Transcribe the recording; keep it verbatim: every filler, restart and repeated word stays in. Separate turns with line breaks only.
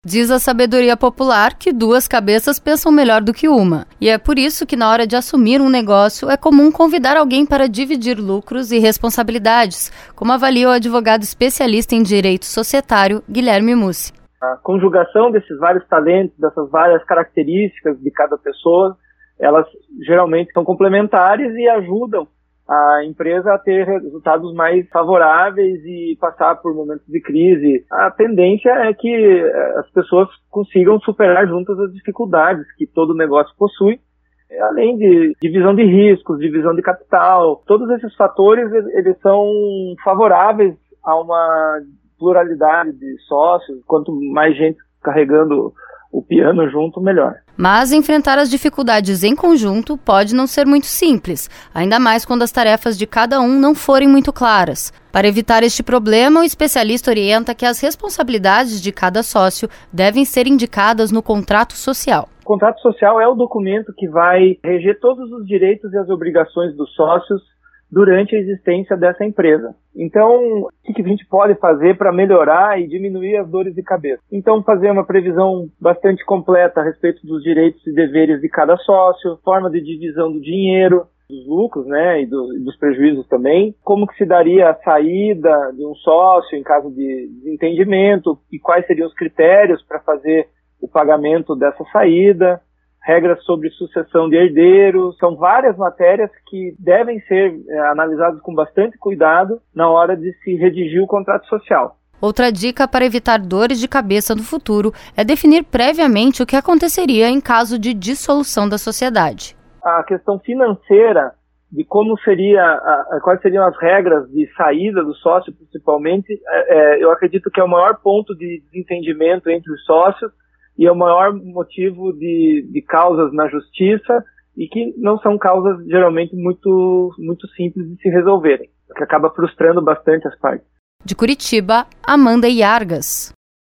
Diz a sabedoria popular que duas cabeças pensam melhor do que uma. E é por isso que na hora de assumir um negócio é comum convidar alguém para dividir lucros e responsabilidades, como avalia o advogado especialista em direito societário, Guilherme Mussi.
A conjugação desses vários talentos, dessas várias características de cada pessoa, elas geralmente são complementares e ajudam a empresa a ter resultados mais favoráveis e passar por momentos de crise. A tendência é que as pessoas consigam superar juntas as dificuldades que todo negócio possui, além de divisão de riscos, divisão de capital. Todos esses fatores, eles são favoráveis a uma pluralidade de sócios. Quanto mais gente carregando o piano junto, melhor.
Mas enfrentar as dificuldades em conjunto pode não ser muito simples, ainda mais quando as tarefas de cada um não forem muito claras. Para evitar este problema, o especialista orienta que as responsabilidades de cada sócio devem ser indicadas no contrato social.
O contrato social é o documento que vai reger todos os direitos e as obrigações dos sócios durante a existência dessa empresa. Então, o que a gente pode fazer para melhorar e diminuir as dores de cabeça? Então, fazer uma previsão bastante completa a respeito dos direitos e deveres de cada sócio, forma de divisão do dinheiro, dos lucros, né, e, do, e dos prejuízos também, como que se daria a saída de um sócio em caso de desentendimento e quais seriam os critérios para fazer o pagamento dessa saída, regras sobre sucessão de herdeiros. São várias matérias que devem ser é, analisadas com bastante cuidado na hora de se redigir o contrato social.
Outra dica para evitar dores de cabeça no futuro é definir previamente o que aconteceria em caso de dissolução da sociedade.
A questão financeira de como seria, a, a, quais seriam as regras de saída do sócio, principalmente, é, é, eu acredito que é o maior ponto de desentendimento entre os sócios e é o maior motivo de, de causas na justiça e que não são causas geralmente muito, muito simples de se resolverem, o que acaba frustrando bastante as partes.
De Curitiba, Amanda Iargas.